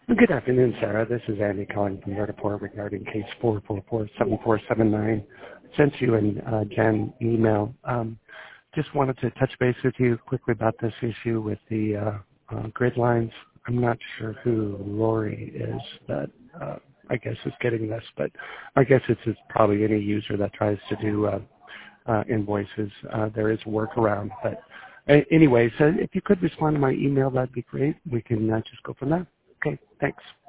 Good afternoon, Sarah. This is Andy calling from Vertiport regarding case 444-7479. Sent you and Jen an email. Just wanted to touch base with you quickly about this issue with the grid lines. I'm not sure who Lori is that I guess is getting this, but I guess it's probably any user that tries to do invoices. There is a workaround. But anyway, so if you could respond to my email, that'd be great. We can just go from there. Okay, thanks.